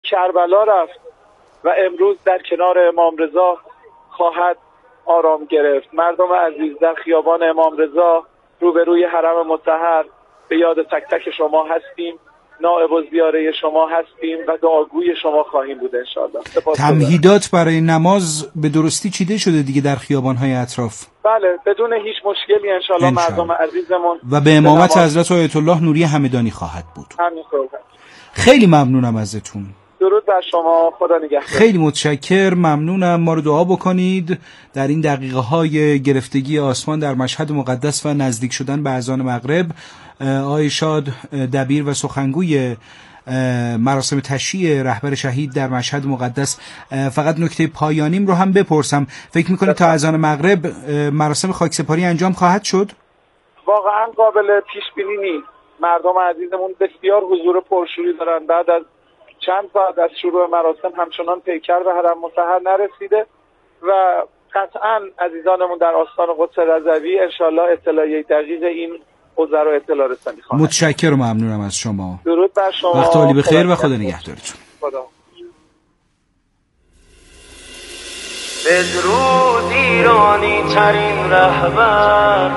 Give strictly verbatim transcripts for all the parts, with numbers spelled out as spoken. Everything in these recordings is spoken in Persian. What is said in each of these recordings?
کربلا رفت و امروز در کنار امام رضا خواهد آرام گرفت. مردم عزیز، در خیابان امام رضا روبروی حرم مطهر به یاد تک تک شما هستیم، نائب الزیاره شما هستیم و دعاگوی شما خواهیم بود انشاءالله. تمهیدات برای نماز به درستی چیده شده دیگه در خیابان‌های اطراف؟ بله، بدون هیچ مشکلی انشاءالله مردم عزیزمون و به امامت حضرت آیت الله نوری همدانی خواهد بود. همینطور. خیلی ممنونم ازتون. درود بر شما، خدا نگهدار. خیلی متشکر، ممنونم. ما رو دعا بکنید در این دقیقه های گرفتگی آسمان در مشهد مقدس و نزدیک شدن به اذان مغرب. آقای شاد دبیر و سخنگوی مراسم تشییع رهبر شهید در مشهد مقدس، فقط نکته پایانیم رو هم بپرسم، فکر میکنید تا اذان مغرب مراسم خاکسپاری انجام خواهد شد؟ واقعا قابل پیش بینی نیست. مردم عزیزمون بسیار حضور پرشوری دارن. بعد از چند ساعت از شروع مراسم همچنان پیکر به حرم مطهر نرسیده و قطعا عزیزانمون در آستان قدس رضوی انشالله اطلاعیه دقیق این حوزه رو اطلاع رسانی خواهند. متشکرم و ممنونم از شما. درود بر شما. وقت عالی بخیر و خدا نگهدارتون. خدا. بدرود ایرانی ترین رهبر،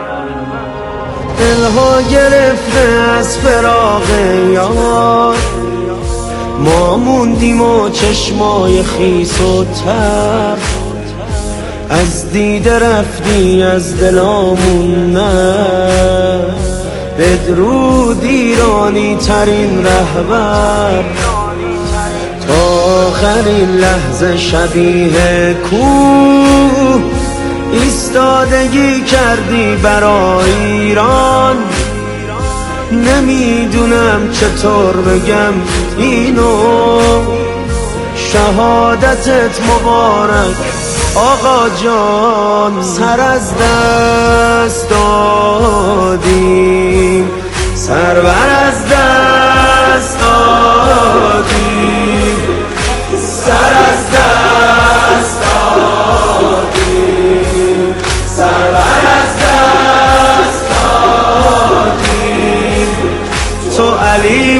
دلها گرفته از فراق یار، ما موندیم و چشمای خیس و تر، از دیده رفتی از دلامون نه. بدرود ایرانی ترین رهبر، تا آخرین لحظه شبیه کوه ایستادگی کردی برای ایران. نمیدونم چطور بگم اینو، شهادتت مبارک آقا جان. سر از دست دادیم، سرور از دست دادیم، سر از دست دادیم، سرور از دست دادیم. تو علی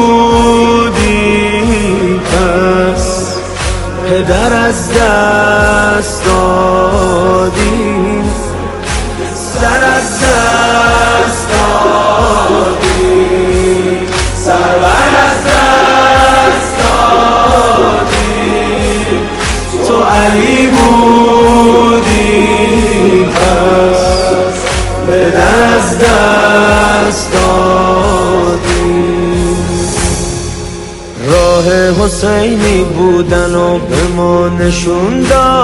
بودی پس پدر از دست دادیم، سر از دست دادیم، سرور از دست دادیم. تو علی بودی پس پدر از دست دادیم. راه حسینی بودن و به ما نشون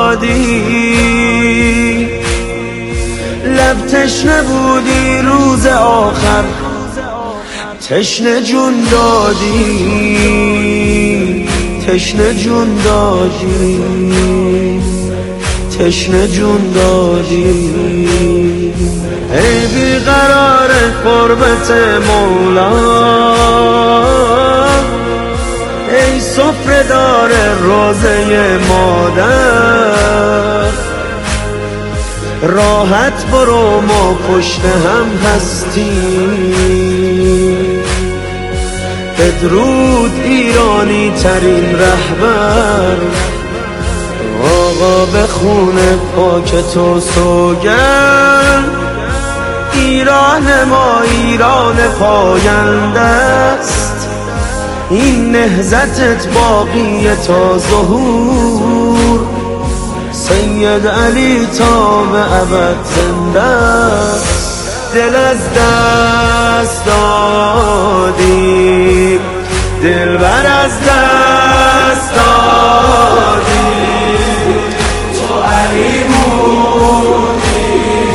دادی، لب تشنه بودی روز آخر تشنه جون دادی، تشنه جون دادی، تشنه جون دادی. ای بیقرار قربت مولا، ای سفره دار روزه مادر، راحت برو ما پشت هم هستیم. بدرود ایرانی ترین رهبر، آقا به خون پاک تو سوگند. ایران ما ایران پاینده است، این نهضتت باقی تا ظهور. سید علی تا به ابد زنده است، دل از دست دادیم، دل بر از دست دادیم. تو علی بودی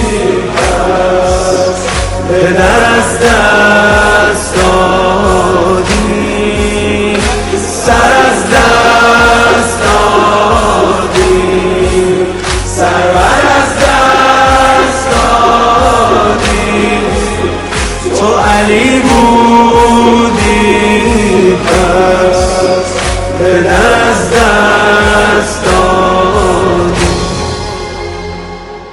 پس پدر از دست دادیم، سر از دست دادیم، سرور از دست دادیم. تو علی بودی پس پدر از دست دادیم.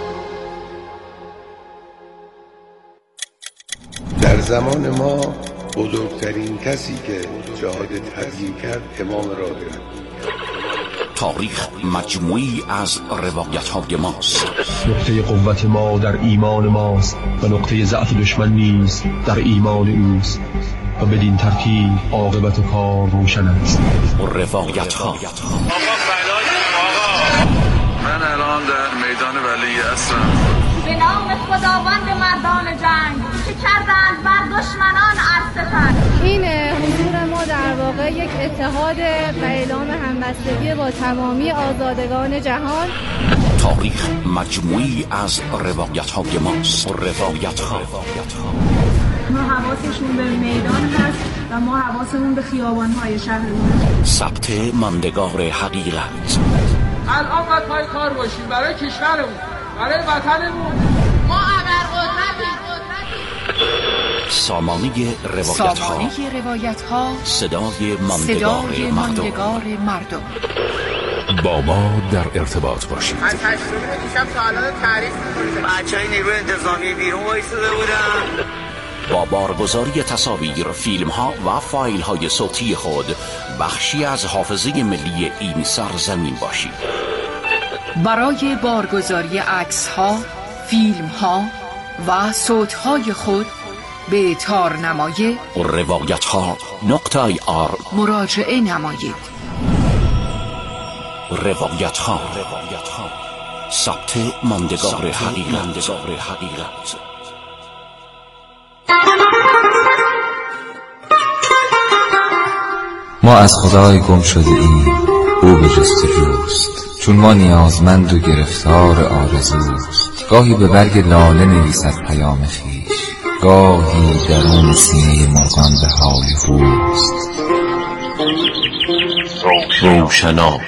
در زمان ما بزرگترین کسی که جهاد تبیین کرد امام راهی. تاریخ مجموعی از روایت‌های ماست. نقطه قوت ما در ایمان ماست و نقطه ضعف دشمن نیز در ایمان اوست و بدین ترتیب عاقبت کار روشن است. روایت‌ها. آقا فدای آقا، من الان در میدان ولی عصرم. به نام خداوند مردان جنگ که کردند بر دشمنان عرصه. این حضور ما در واقع یک اتحاد و اعلام همبستگی با تمامی آزادگان جهان. تاریخ مجموعی از روایت‌های ماست. روایت‌ها. ما حواسشون به میدان هست و ما حواسمون به خیابان‌های شهرمون. ثبت ماندگار حقیقت. الان باید پای کار باشیم برای کشورمون، برای وطنمون. ما ابرقدرتیم. سامانه روایت‌ها. سامانه روایت‌ها. صدای ماندگار, صدای ماندگار مردم. با ما در ارتباط باشید. از هشتمی دیشب تا الان تعریف می‌کنید. بچه‌های نیروی انتظامی بیرون وایساده بودن. با بارگذاری تصاویر، فیلم‌ها و فایل‌های صوتی خود بخشی از حافظه ملی این سرزمین باشید. برای بارگذاری عکس‌ها، فیلم‌ها و صوت‌های خود به تارنمای روایت‌ها نقطه آی آر مراجعه نمایید. روایت‌ها، ثبت ماندگار حقیقت. ما از خدای گم شده ایم، او به جستجوست، چون ما نیازمند و گرفتار آرزوست. گاهی به برگ لاله نویسد پیام خویش، گاهی درون سینه مرغان به حال هوست. روشنا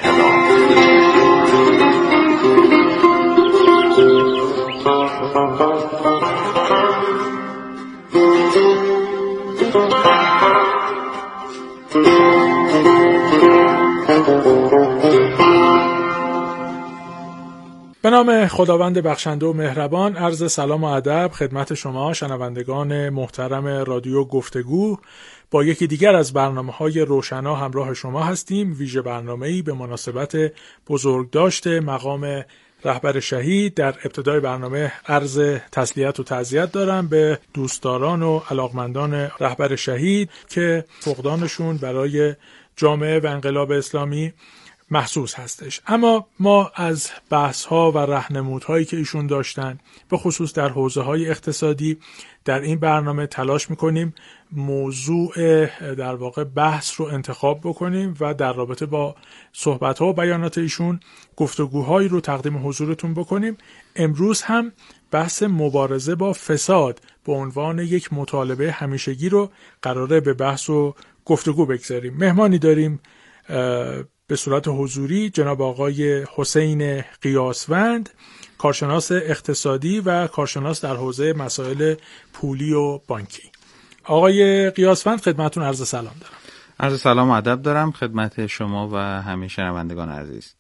به نام خداوند بخشنده و مهربان، عرض سلام و ادب خدمت شما شنوندگان محترم رادیو گفتگو. با یکی دیگر از برنامه‌های روشنا همراه شما هستیم. ویژه برنامه‌ای به مناسبت بزرگداشت مقام رهبر شهید. در ابتدای برنامه عرض تسلیت و تعزیت دارم به دوستداران و علاقمندان رهبر شهید که فقدانشون برای جامعه و انقلاب اسلامی محسوس هستش. اما ما از بحث‌ها و راهنمودهایی که ایشون داشتن به خصوص در حوزه‌های اقتصادی در این برنامه تلاش می‌کنیم موضوع در واقع بحث رو انتخاب بکنیم و در رابطه با صحبت‌ها و بیانات ایشون گفتگوهایی رو تقدیم حضورتون بکنیم. امروز هم بحث مبارزه با فساد به عنوان یک مطالبه همیشگی رو قراره به بحث و گفتگو بگذاریم. مهمانی داریم به صورت حضوری جناب آقای حسین قیاسوند، کارشناس اقتصادی و کارشناس در حوزه مسائل پولی و بانکی. آقای قیاسوند خدمتتون عرض سلام دارم. عرض سلام و ادب دارم خدمت شما و همه شنوندگان عزیز.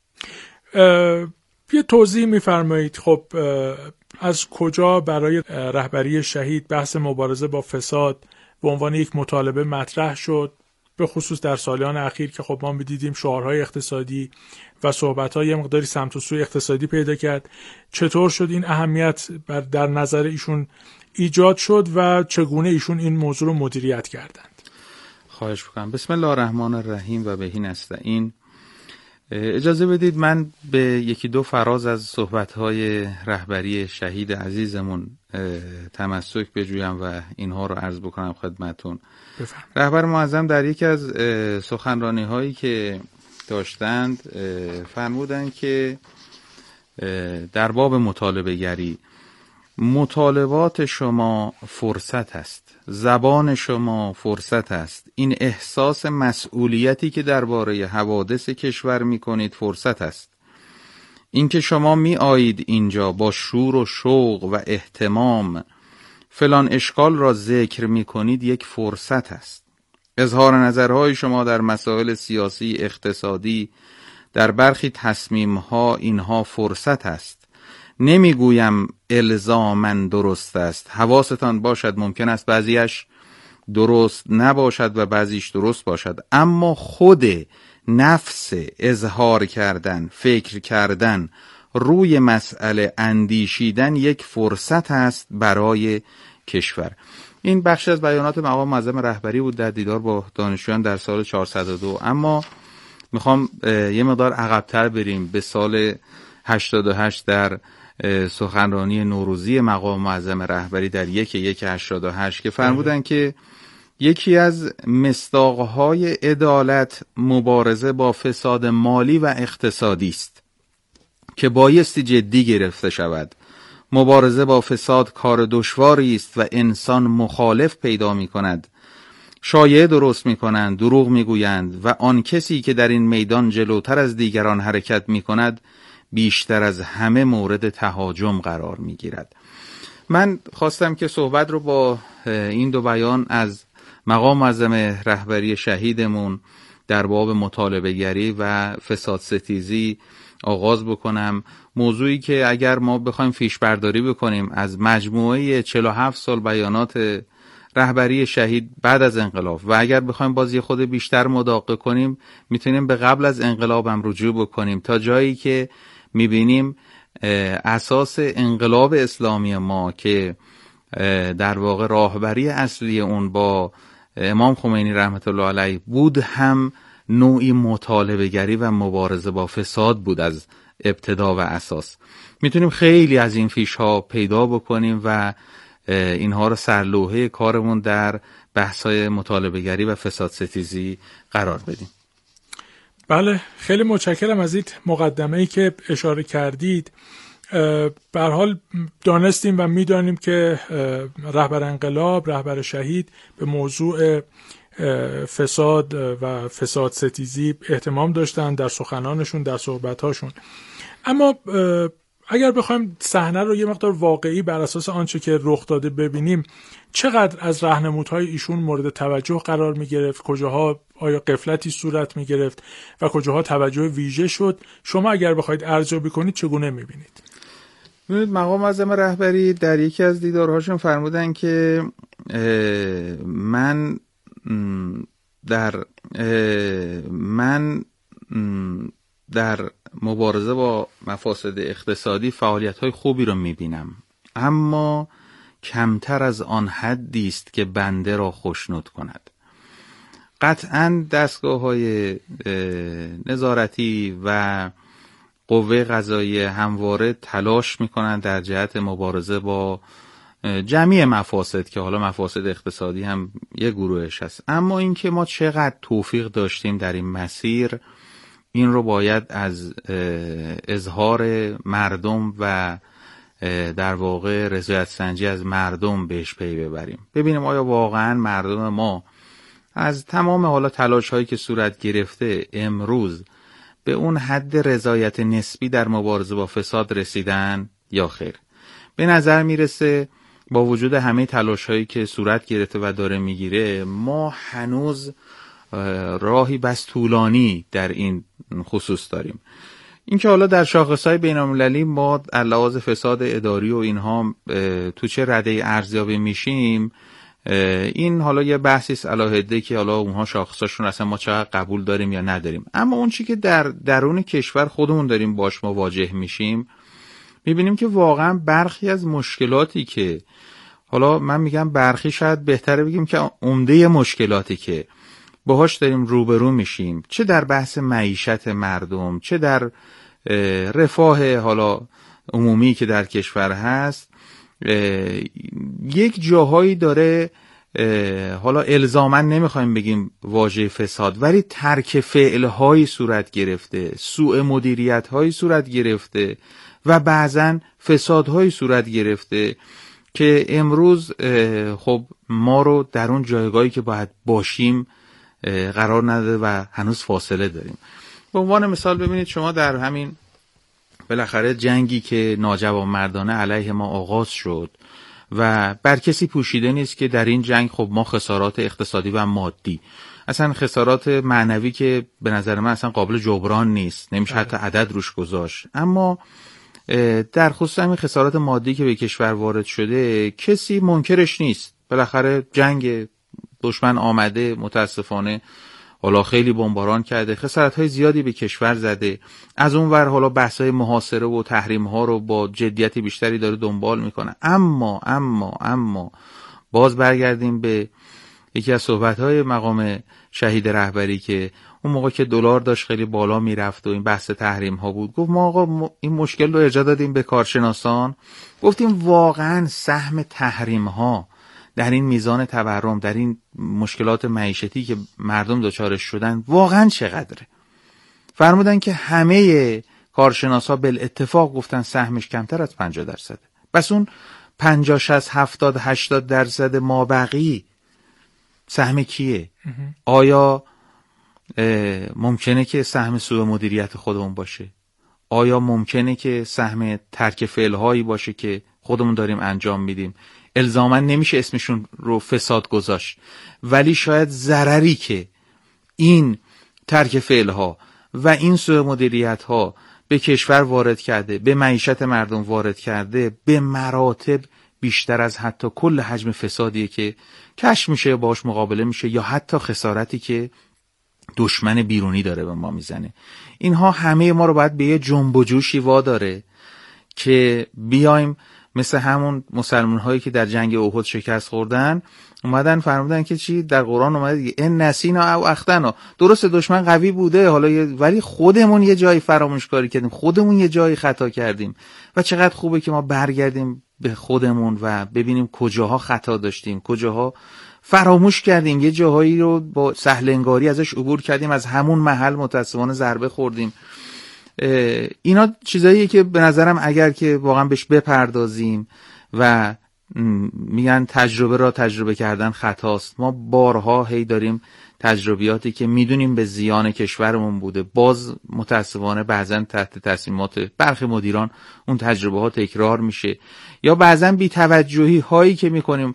یه توضیح می‌فرمایید خب از کجا برای رهبری شهید بحث مبارزه با فساد به عنوان یک مطالبه مطرح شد، به خصوص در سالیان اخیر که خب ما می‌دیدیم شعارهای اقتصادی و صحبت‌های یه مقداری سمت و سوی اقتصادی پیدا کرد. چطور شد این اهمیت بر در نظر ایشون ایجاد شد و چگونه ایشون این موضوع رو مدیریت کردند؟ خواهش می‌کنم. بسم الله الرحمن الرحیم و بهی نستعین. اجازه بدید من به یکی دو فراز از صحبت‌های رهبری شهید عزیزمون تمسک بجویم و اینها رو عرض بکنم خدمتون. بفرم. رهبر معظم در یکی از سخنرانی‌هایی که داشتند فرمودند که در باب مطالبه گری مطالبات شما فرصت است، زبان شما فرصت است، این احساس مسئولیتی که درباره حوادث کشور می‌کنید فرصت است. اینکه شما می آیید اینجا با شور و شوق و اهتمام فلان اشکال را ذکر می کنید یک فرصت است. اظهار نظرهای شما در مسائل سیاسی، اقتصادی، در برخی تصمیمها اینها فرصت است. نمیگویم الزاماً درست است. حواستان باشد ممکن است بعضیش درست نباشد و بعضیش درست باشد، اما خود نفس اظهار کردن، فکر کردن، روی مسئله اندیشیدن یک فرصت است برای کشور. این بخش از بیانات مقام معظم رهبری بود در دیدار با دانشجویان در سال چهارصد و دو. اما میخوام یه مقدار عقب‌تر بریم به سال هشتاد و هشت در سخنرانی نوروزی مقام معظم رهبری در یک یک هشتاد و هشت که فرمودن که یکی از مصداقهای عدالت مبارزه با فساد مالی و اقتصادی است که بایستی جدی گرفته شود. مبارزه با فساد کار دشواری است و انسان مخالف پیدا می کند، شایعه درست می کنند، دروغ می گویند و آن کسی که در این میدان جلوتر از دیگران حرکت می کند بیشتر از همه مورد تهاجم قرار می گیرد. من خواستم که صحبت رو با این دو بیان از مقام معظم رهبری شهیدمون در باب مطالبه گری و فساد ستیزی آغاز بکنم. موضوعی که اگر ما بخوایم فیش برداری بکنیم از مجموعه چهل و هفت سال بیانات رهبری شهید بعد از انقلاب و اگر بخوایم بازی خود بیشتر مداقه کنیم میتونیم به قبل از انقلاب هم رجوع بکنیم تا جایی که میبینیم اساس انقلاب اسلامی ما که در واقع راهبری اصلی اون با امام خمینی رحمت الله علیه بود هم نوعی مطالبه گری و مبارزه با فساد بود از ابتدا و اساس. میتونیم خیلی از این فیش ها پیدا بکنیم و اینها رو سرلوحه کارمون در بحث‌های مطالبه گری و فساد ستیزی قرار بدیم. بله، خیلی متشکرم از این مقدمه‌ای که اشاره کردید. به هر حال دانستیم و میدانیم که رهبر انقلاب، رهبر شهید به موضوع فساد و فساد ستیزی اهتمام داشتن در سخنانشون، در صحبتاشون. اما اگر بخوایم صحنه رو یه مقدار واقعی بر اساس آنچه که رخ داده ببینیم، چقدر از راهنمودهای ایشون مورد توجه قرار می گرفت، کجاها آیا غفلتی صورت می گرفت و کجاها توجه ویژه شد، شما اگر بخواید ارزیابی کنید چگونه می بینید؟ مقام معظم رهبری در یکی از دیدارهاشون فرمودن که من در من در مبارزه با مفاسد اقتصادی فعالیت‌های خوبی رو می‌بینم، اما کمتر از آن حدی است که بنده را خوشنود کند. قطعاً دستگاه‌های نظارتی و قوه قضاییه همواره تلاش می‌کنند در جهت مبارزه با جمعی مفاسد که حالا مفاسد اقتصادی هم یک گروهش هست، اما اینکه ما چقدر توفیق داشتیم در این مسیر، این رو باید از اظهار مردم و در واقع رضایت سنجی از مردم بهش پی ببریم. ببینیم آیا واقعا مردم ما از تمام حالا تلاش هایی که صورت گرفته امروز به اون حد رضایت نسبی در مبارزه با فساد رسیدن یا خیر. به نظر میرسه با وجود همه تلاش هایی که صورت گرفته و داره میگیره، ما هنوز راهی بس طولانی در این خصوص داریم. اینکه حالا در شاخصهای بین‌المللی ما لحاظ فساد اداری و اینها تو چه رده ارزیابی میشیم، این حالا یه بحثی است علاوه که حالا اونها شاخصاشون اصلا ما چقدر قبول داریم یا نداریم. اما اون چی که در درون کشور خودمون داریم باش مواجه میشیم، میبینیم که واقعا برخی از مشکلاتی که حالا من میگم برخی، شاید بهتره بگیم که عمده مشکلاتی که باهاش داریم روبرو میشیم، چه در بحث معیشت مردم، چه در رفاه حالا عمومی که در کشور هست، یک جاهایی داره حالا الزاماً نمیخوایم بگیم واژه فساد، ولی ترک فعلهایی صورت گرفته، سوء مدیریت‌هایی صورت گرفته و بعضاً فسادهایی صورت گرفته که امروز خب ما رو در اون جایگاهی که باید باشیم قرار نداده و هنوز فاصله داریم. به عنوان مثال ببینید شما در همین بالاخره جنگی که ناجوانمردانه علیه ما آغاز شد و بر کسی پوشیده نیست که در این جنگ خب ما خسارات اقتصادی و مادی، اصلا خسارات معنوی که به نظر من اصلا قابل جبران نیست، نمیشه حتی عدد روش گذاشت، اما در خصوص همین خسارات مادی که به کشور وارد شده کسی منکرش نیست. بالاخره جنگ دشمن آمده، متاسفانه حالا خیلی بمباران کرده، خسارت‌های زیادی به کشور زده. از اون ور حالا بحث‌های محاصره و تحریم‌ها رو با جدیت بیشتری داره دنبال میکنه. اما اما اما باز برگردیم به یکی از صحبت‌های مقام شهید رهبری که اون موقع که دلار داشت خیلی بالا میرفت و این بحث تحریم‌ها بود، گفت ما آقا این مشکل رو ارجاع دادیم به کارشناسان، گفتیم واقعاً سهم تحریم‌ها در این میزان تورم، در این مشکلات معیشتی که مردم دچارش شدن واقعا چقدره؟ فرمودن که همه کارشناسا بالاتفاق گفتن سهمش کمتر از پنجاه درصده. بس اون پنجاه شصت هفتاد هشتاد درصد مابقی سهم کیه؟ آیا ممکنه که سهم سوء مدیریت خودمون باشه؟ آیا ممکنه که سهم ترک فعلهایی باشه که خودمون داریم انجام میدیم؟ الزاما نمیشه اسمشون رو فساد گذاشت، ولی شاید ضرری که این ترک فعلها و این سوء مدیریت ها به کشور وارد کرده، به معیشت مردم وارد کرده، به مراتب بیشتر از حتی کل حجم فسادیه که کشف میشه، باش مقابله میشه، یا حتی خسارتی که دشمن بیرونی داره به ما میزنه. اینها همه ما رو باید به یه جنب و جوشی واداره که بیایم مثل همون مسلمان هایی که در جنگ احد شکست خوردن اومدن فرمودن که چی؟ در قرآن اومده دیگه ان نسینا او اخطانا. درست دشمن قوی بوده حالا یه... ولی خودمون یه جایی فراموشکاری کردیم، خودمون یه جایی خطا کردیم و چقدر خوبه که ما برگردیم به خودمون و ببینیم کجاها خطا داشتیم، کجاها فراموش کردیم، یه جاهایی رو با سهل انگاری ازش عبور کردیم، از همون محل متأسفانه ضربه خوردیم. اینا چیزاییه که به نظرم اگر که واقعا بهش بپردازیم و میگن تجربه را تجربه کردن خطاست، ما بارها هی داریم تجربیاتی که میدونیم به زیان کشورمون بوده، باز متاسفانه بعضن تحت تصمیمات برخی مدیران اون تجربه ها تکرار میشه، یا بعضن بی توجهی هایی که میکنیم.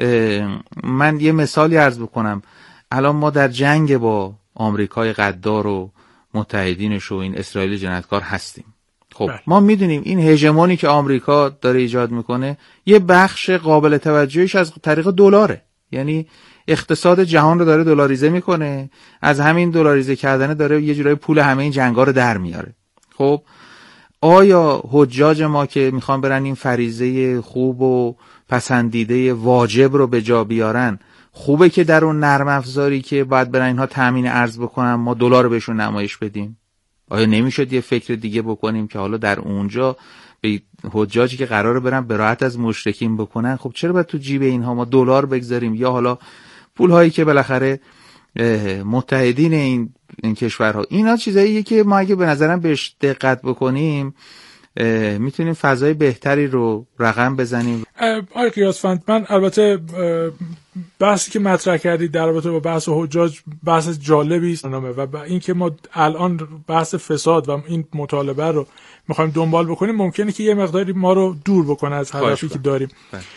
من یه مثالی عرض بکنم. الان ما در جنگ با آمریکای غدار و متحدینش و این اسرائیل جنایتکار هستیم. خب بله. ما میدونیم این هژمونی که آمریکا داره ایجاد میکنه یه بخش قابل توجهش از طریق دلاره، یعنی اقتصاد جهان رو داره دلاریزه میکنه، از همین دلاریزه کردن داره یه جورای پول همه این جنگا رو در میاره. خب آیا حجاج ما که میخوان برن این فریضه خوب و پسندیده واجب رو به جا بیارن، خوبه که در اون نرم افزاری که باید برن اینها تامین ارز بکنن ما دلار رو بهشون نمایش بدیم؟ آیا نمیشد یه فکر دیگه بکنیم که حالا در اونجا به حجاجی که قراره برن براحت از مشرکین بکنن، خب چرا باید تو جیب اینها ما دلار بگذاریم؟ یا حالا پول هایی که بالاخره متحدین این این کشورها، اینا چیزاییه که ما اگه به نظرم بهش دقت بکنیم میتونیم فضای بهتری رو رقم بزنیم. آقای قیاسفند، من البته بحثی که مطرح کردید در رابطه با بحث حجاج بحث جالبی است و این که ما الان بحث فساد و این مطالبه رو میخوایم دنبال بکنیم ممکنه که یه مقداری ما رو دور بکنه از هدفی که داریم.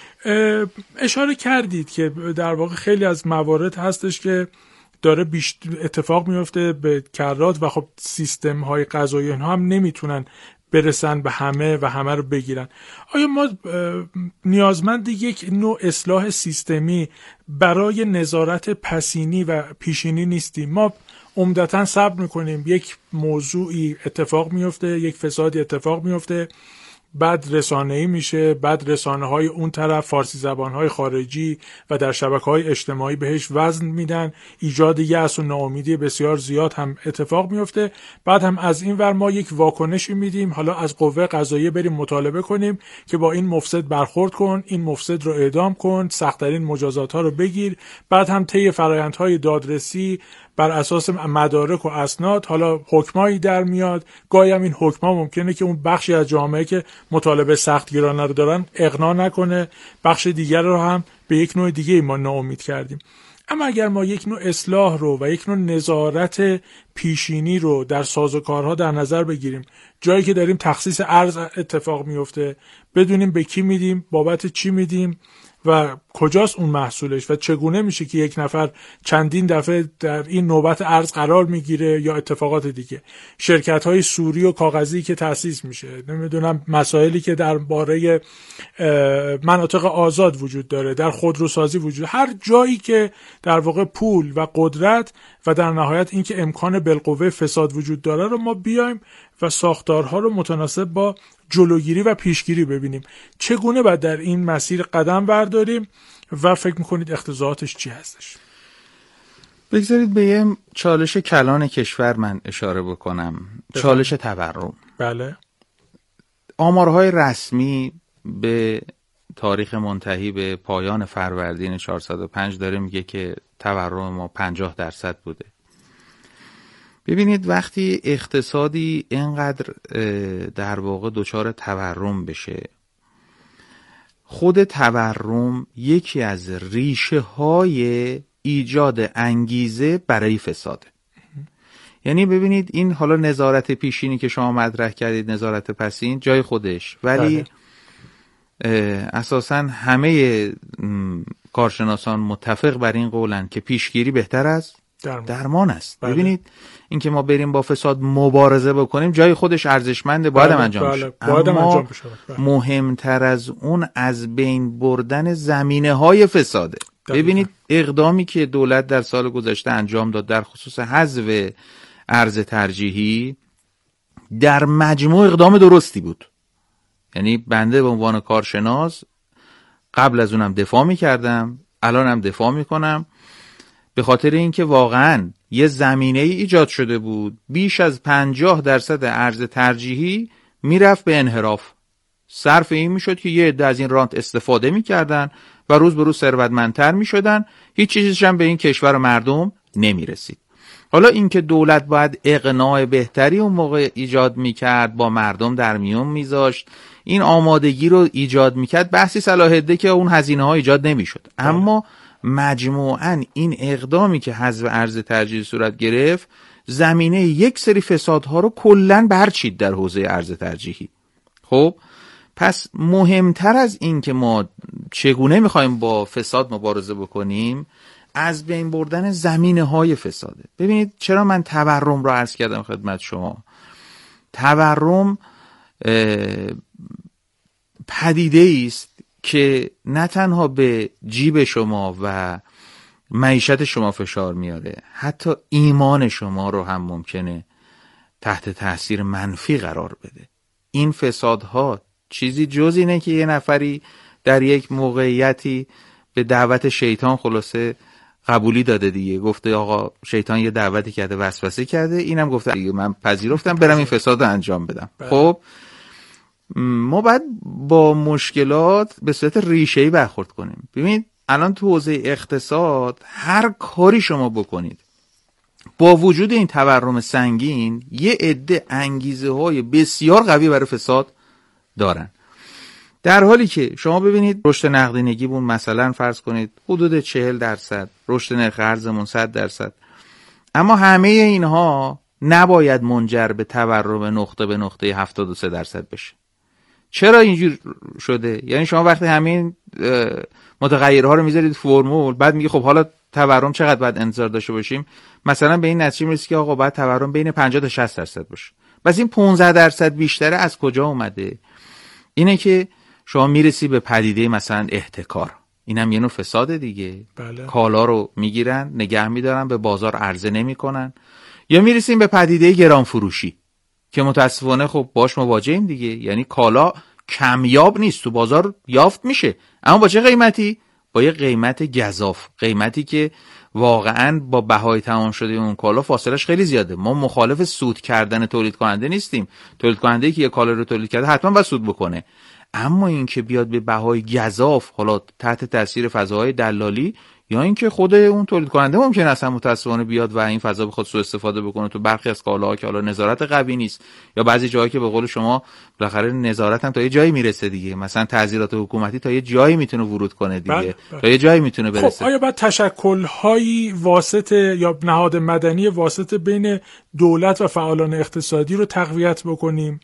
اشاره کردید که در واقع خیلی از موارد هستش که داره بیشتر اتفاق میفته به کرات و خب سیستم های قضایی اینها هم نمیتونن برسن به همه و همه رو بگیرن. آیا ما نیازمند یک نوع اصلاح سیستمی برای نظارت پسینی و پیشینی نیستیم؟ ما عمدتاً صبر میکنیم یک موضوعی اتفاق میفته، یک فسادی اتفاق میفته، بعد رسانه‌ای میشه، بعد رسانه‌های اون طرف فارسی زبان‌های خارجی و در شبکه‌های اجتماعی بهش وزن میدن، ایجاد یأس و ناامیدی بسیار زیاد هم اتفاق میفته. بعد هم از این ور ما یک واکنشی میدیم، حالا از قوه قضاییه بریم مطالبه کنیم که با این مفسد برخورد کن، این مفسد رو اعدام کن، سخت‌ترین مجازات‌ها رو بگیر. بعد هم طی فرآیندهای دادرسی بر اساس مدارک و اسناد حالا حکمایی در میاد. گاهی هم این حکما ممکنه که اون بخشی از جامعه که مطالبه سختگیرانه رو دارن اقناع نکنه، بخش دیگر رو هم به یک نوع دیگه ما ناامید کردیم. اما اگر ما یک نوع اصلاح رو و یک نوع نظارت پیشینی رو در سازوکارها در نظر بگیریم، جایی که داریم تخصیص ارز اتفاق میفته بدونیم به کی میدیم، بابت چی میدیم و کجاست اون محصولش و چگونه میشه که یک نفر چندین دفعه در این نوبت ارز قرار میگیره یا اتفاقات دیگه، شرکت های سوری و کاغذی که تأسیس میشه، نمیدونم مسائلی که درباره مناطق آزاد وجود داره، در خودروسازی وجود، هر جایی که در واقع پول و قدرت و در نهایت اینکه امکان بالقوه فساد وجود داره رو ما بیایم و ساختارها رو متناسب با جلوگیری و پیشگیری ببینیم. چگونه باید در این مسیر قدم برداریم و فکر میکنید اختزاعاتش چی هستش؟ بگذارید به یه چالش کلان کشور من اشاره بکنم. بفهم. چالش تورم. بله. آمارهای رسمی به تاریخ منتهی به پایان فروردین چهارصد و پنج داره میگه که تورم ما پنجاه درصد بوده. ببینید وقتی اقتصادی اینقدر در واقع دچار تورم بشه، خود تورم یکی از ریشه های ایجاد انگیزه برای فساده. یعنی ببینید این حالا نظارت پیشینی که شما مطرح کردید، نظارت پسین جای خودش، ولی اساساً همه کارشناسان متفق بر این قولن که پیشگیری بهتر از درمان, درمان است. بله. ببینید اینکه ما بریم با فساد مبارزه بکنیم جای خودش ارزشمنده، باید بله. انجام بله. بشه. باید اما انجام بشه. بله. مهمتر از اون از بین بردن زمینه های فساده. دقیقا. ببینید اقدامی که دولت در سال گذشته انجام داد در خصوص حذف ارز ترجیحی در مجموع اقدام درستی بود. یعنی بنده به عنوان کارشناس قبل از اونم دفاع می‌کردم، الانم دفاع می‌کنم، به خاطر اینکه واقعاً یه زمینه ای ایجاد شده بود. بیش از پنجاه درصد ارز ترجیحی میرفت به انحراف. صرف این میشد که یه عده از این رانت استفاده میکردن و روز به روز ثروتمندتر میشدن، هیچ چیزیش هم به این کشور و مردم نمیرسید. حالا اینکه دولت باید اقناع بهتری اون موقع ایجاد میکرد، با مردم در میون میذاشت، این آمادگی رو ایجاد میکرد، بحثی صلاحیت که اون هزینه ها ایجاد نمیشد. اما مجموعاً این اقدامی که حذف ارز ترجیحی صورت گرفت زمینه یک سری فسادها رو کلاً برچید در حوزه ارز ترجیحی. خب پس مهمتر از این که ما چگونه میخوایم با فساد مبارزه بکنیم، از بین بردن زمینه های فساده. ببینید چرا من تورم رو عرض کردم خدمت شما. تورم پدیده است که نه تنها به جیب شما و معیشت شما فشار میاره، حتی ایمان شما رو هم ممکنه تحت تاثیر منفی قرار بده. این فسادها چیزی جز اینه که یه نفری در یک موقعیتی به دعوت شیطان خلاصه قبولی داده دیگه، گفته آقا شیطان یه دعوتی کرده، وسوسه کرده، اینم گفته دیگه من پذیرفتم برم این فساد رو انجام بدم. خب ما باید با مشکلات به صورت ریشه‌ای برخورد کنیم. ببینید الان تو حوزه اقتصاد هر کاری شما بکنید، با وجود این تورم سنگین یه عده انگیزه های بسیار قوی برای فساد دارن، در حالی که شما ببینید رشد نقدینگیمون مثلا فرض کنید حدود چهل درصد، رشد نرخ ارزمون صد درصد، اما همه اینها نباید منجر به تورم نقطه به نقطه هفتاد و سه درصد بشه. چرا اینجور شده؟ یعنی شما وقتی همین متغیرها رو میذارید فرمول، بعد میگه خب حالا تورم چقدر باید انتظار داشته باشیم، مثلا به این نتیجه میرسید که آقا باید تورم بین پنجاه تا شصت درصد باشه. بس این پانزده درصد بیشتره از کجا اومده؟ اینه که شما میرسی به پدیده مثلا احتکار، اینم یه نوع فساد دیگه. بله. کالا رو میگیرن نگه میدارن، به بازار عرضه نمیکنن. یا میرسیم به پدیده گران فروشی که متاسفانه خب باش مواجهیم دیگه، یعنی کالا کمیاب نیست، تو بازار یافت میشه، اما با چه قیمتی؟ با یه قیمت گزاف، قیمتی که واقعا با بهای تمام شده اون کالا فاصلش خیلی زیاده. ما مخالف سود کردن تولید کننده نیستیم، تولید کننده که یه کالا رو تولید کرده حتما باید سود بکنه، اما این که بیاد به بهای گزاف، حالا تحت تاثیر فضاهای دلالی، یا اینکه خود اون تولید کننده ممکنه اصلا متاسفانه بیاد و این فضا بخواد سوء استفاده بکنه تو برخی از کالاها که حالا نظارت قوی نیست، یا بعضی جاهایی که به قول شما بالاخره نظارت هم تا یه جایی میرسه دیگه، مثلا تعزیرات حکومتی تا یه جایی میتونه ورود کنه دیگه. بله بله. تا یه جایی میتونه برسه. خب آیا بعد تشکل‌هایی واسطه یا نهاد مدنی واسطه بین دولت و فعالان اقتصادی رو تقویت بکنیم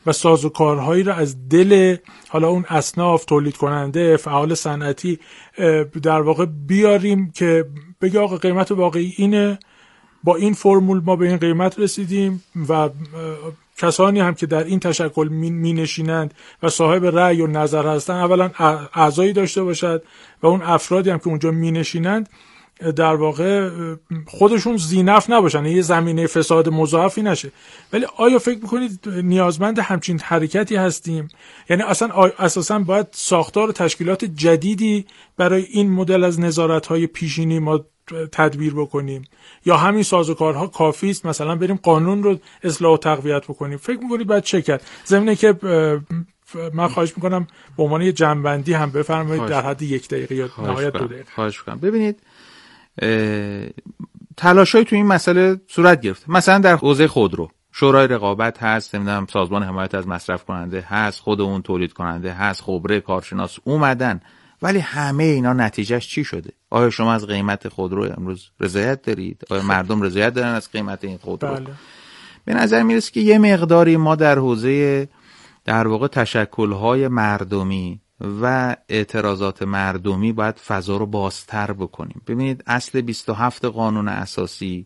و سازوکارهایی را از دل حالا اون اصناف، تولید کننده، فعال صنعتی در واقع بیاریم که بگه آقا قیمت واقعی اینه، با این فرمول ما به این قیمت رسیدیم و کسانی هم که در این تشکل می نشینند و صاحب رأی و نظر هستند اولا اعضایی داشته باشد و اون افرادی هم که اونجا می نشینند در واقع خودشون ذینفع نباشن، یه زمینه فساد مضاعفی نشه. ولی آیا فکر میکنید نیازمند همچین حرکتی هستیم؟ یعنی اصلا اساسا باید ساختار و تشکیلات جدیدی برای این مدل از نظارت‌های پیشینی ما تدبیر بکنیم یا همین سازوکارها کافی است مثلا بریم قانون رو اصلاح و تقویت بکنیم؟ فکر میکنید باید چه کرد؟ ضمن که من خواهش میکنم به عنوان یه جنبندی هم بفرمایید در حد یک دقیقه یا نهایت دو دقیقه. خواهش میکنم. ببینید تلاشای تو این مسئله صورت گرفت. مثلا در حوزه خودرو شورای رقابت هست، نمیدونم سازمان حمایت از مصرف کننده هست، خود اون تولید کننده هست، خبره کارشناس اومدن، ولی همه اینا نتیجهش چی شده؟ آیا شما از قیمت خودرو امروز رضایت دارید؟ آیا مردم رضایت دارن از قیمت این خودرو؟ بله. به نظر میرسه که یه مقداری ما در حوزه در واقع تشکل‌های مردمی و اعتراضات مردمی باید فضا رو بازتر بکنیم. ببینید اصل بیست و هفت قانون اساسی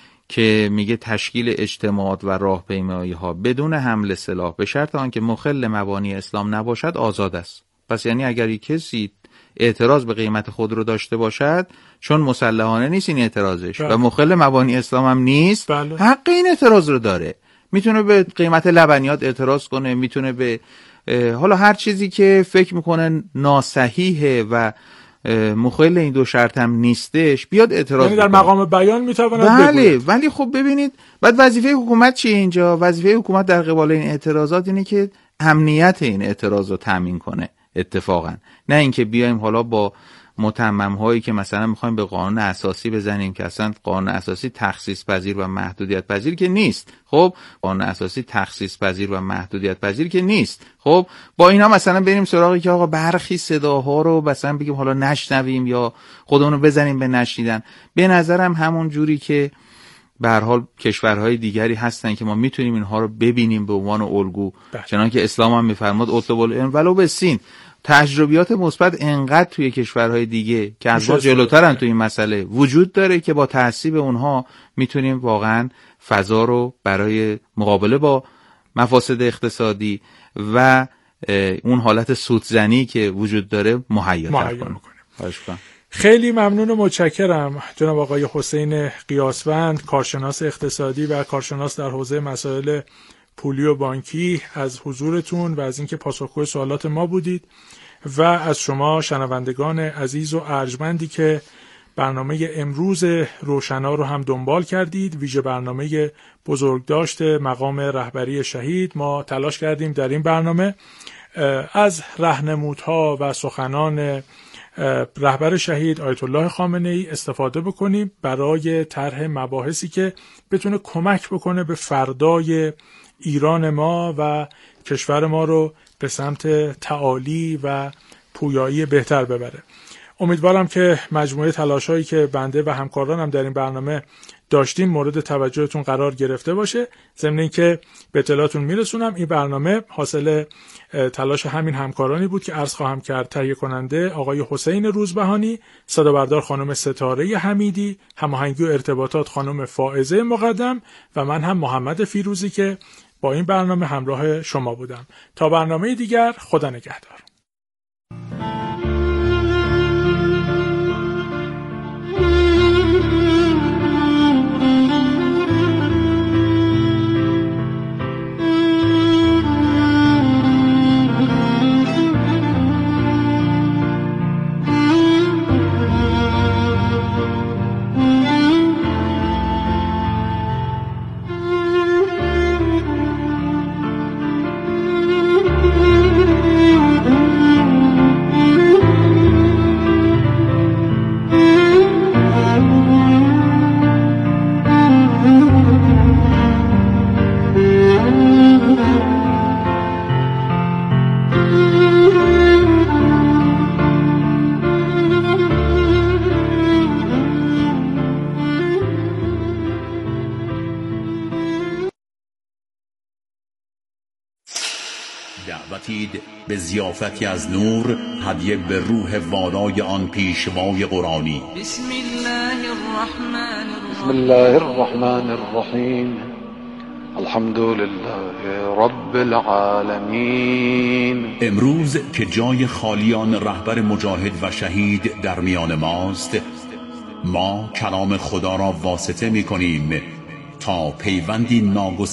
که میگه تشکیل اجتماعات و راهپیمایی ها بدون حمل سلاح به شرط آنکه مخل مبانی اسلام نباشد آزاد است. پس یعنی اگر کسی اعتراض به قیمت خود رو داشته باشد، چون مسلحانه نیست این اعتراضش بله. و مخل مبانی اسلام هم نیست، بله. حق این اعتراض رو داره. میتونه به قیمت لبنیات اعتراض کنه، میتونه به حالا هر چیزی که فکر میکنه ناصحیحه و مخل این دو شرط هم نیستش بیاد اعتراض یعنی در مقام بیان میتواند بله بگوید. ولی خب ببینید بعد وظیفه حکومت چیه اینجا؟ وظیفه حکومت در قبال این اعتراضات اینه که امنیت این اعتراض رو تامین کنه اتفاقا، نه اینکه بیایم حالا با متمم هایی که مثلا میخوایم به قانون اساسی بزنیم که اصلا قانون اساسی تخصیص پذیر و محدودیت پذیر که نیست. خب قانون اساسی تخصیص پذیر و محدودیت پذیر که نیست. خب با اینا مثلا بریم سراغی که آقا برخی صداها رو مثلا بگیم حالا نشنویم یا خودمون رو بزنیم به نشنیدن. به نظرم همون جوری که به هر حال کشورهای دیگری هستن که ما میتونیم اینها رو ببینیم به عنوان الگو، چنانکه اسلام هم میفرماد اطلبوا العلم ولو بالسین. تجربیات مثبت انقدر توی کشورهای دیگه که از ما جلوترن توی این مسئله وجود داره که با تأسیب اونها میتونیم واقعا فضا رو برای مقابله با مفاسد اقتصادی و اون حالت سودزنی که وجود داره مهیا کنیم. خیلی ممنون و متشکرم جناب آقای حسین قیاسوند، کارشناس اقتصادی و کارشناس در حوزه مسائل پولی و بانکی، از حضورتون و از اینکه پاسخگوی سوالات ما بودید و از شما شنوندگان عزیز و ارجمندی که برنامه امروز روشنا رو هم دنبال کردید، ویژه برنامه بزرگداشت مقام رهبری شهید. ما تلاش کردیم در این برنامه از راهنمودها و سخنان رهبر شهید آیت الله خامنه ای استفاده بکنیم برای طرح مباحثی که بتونه کمک بکنه به فردای ایران ما و کشور ما رو به سمت تعالی و پویایی بهتر ببره. امیدوارم که مجموعه تلاشایی که بنده و همکارانم در این برنامه داشتیم مورد توجهتون قرار گرفته باشه. ضمن اینکه به اطلاعتون میرسونم این برنامه حاصل تلاش همین همکارانی بود که عرض خواهم کرد. تهیه کننده آقای حسین روزبهانی، صدا بردار خانم ستاره حمیدی، هماهنگی و ارتباطات خانم فائزه مقدم و من هم محمد فیروزی که با این برنامه همراه شما بودم. تا برنامه دیگر، خدا نگهدار. Mm-hmm. دعوتید به ضیافتی از نور، هدیه به روح والای آن پیشوای قرآنی. بسم الله الرحمن الرحیم. بسم الله الرحمن الرحیم. الحمد لله رب العالمین. امروز که جای خالیان رهبر مجاهد و شهید در میان ماست، ما کلام خدا را واسطه می کنیم تا پیوندی ناگزیر